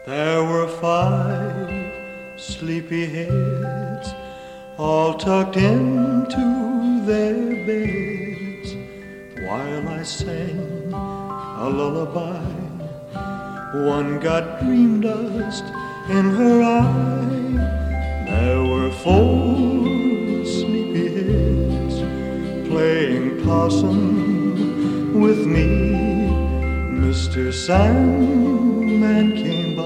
There were 5 sleepy heads, all tucked into their beds, while I sang a lullaby. One got dream dust in her eye. There were 4 sleepy heads playing possum with me, Mr. Sandman King.